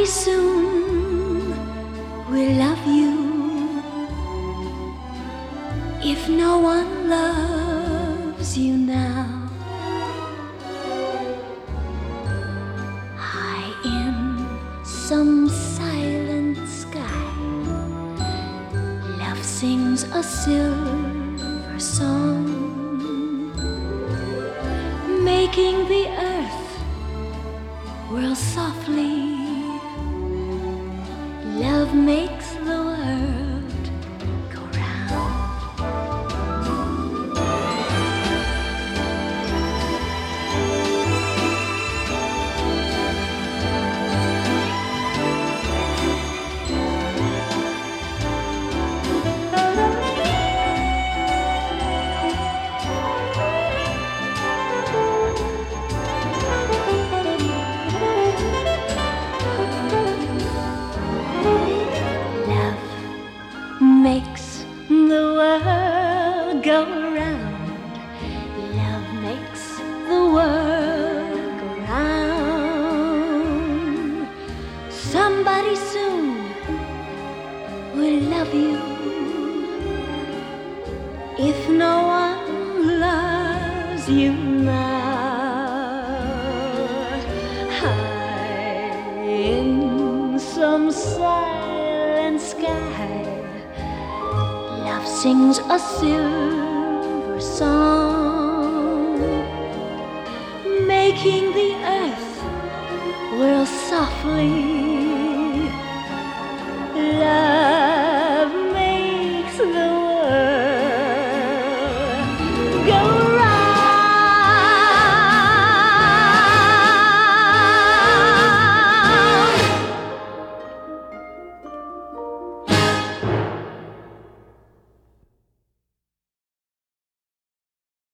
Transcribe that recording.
Somebody soon will love you if no one loves you now. High in some silent sky, love sings a silver song, making the earth whirl softly. Love makes the world go round. Makes the world go round. Love makes the world go round. Somebody soon will love you if no one loves you now. High in some silent sky, love sings a silver song, making the earth whirl softly.